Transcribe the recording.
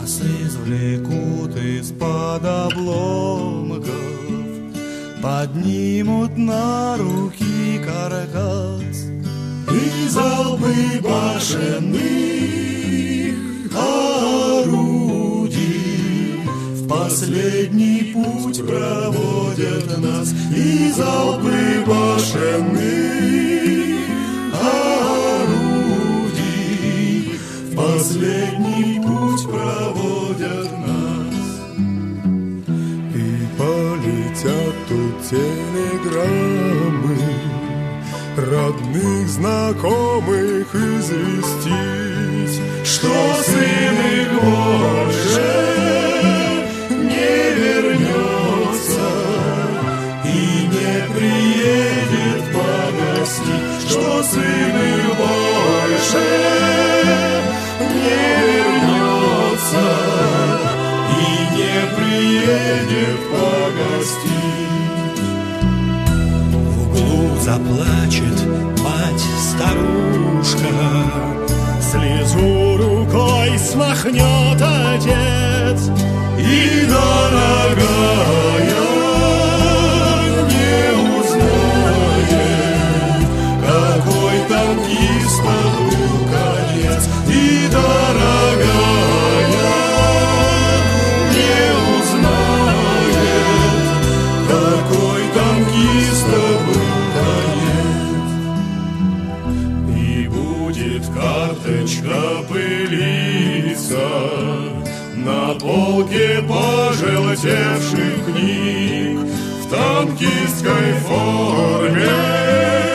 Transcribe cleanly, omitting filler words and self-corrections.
Нас извлекут из-под обломков, поднимут на руки каркас, и залпы башенных орудий в последний путь проводят нас, и залпы башенных орудий в последний путь проводят нас. И полетят тут телеграммы родных, знакомых известить, что сын их больше не вернется и не приедет погостить, что сын их больше не вернется и не приедет погостить. В углу заплачет мать-старушка, слезу рукой смахнет отец, и дорогая не узнает, какой танкиста был конец, и дорогая не узнает, какой танкиста был конец. И будет карточка пылиться на полке пожелтевших книг в танкистской форме.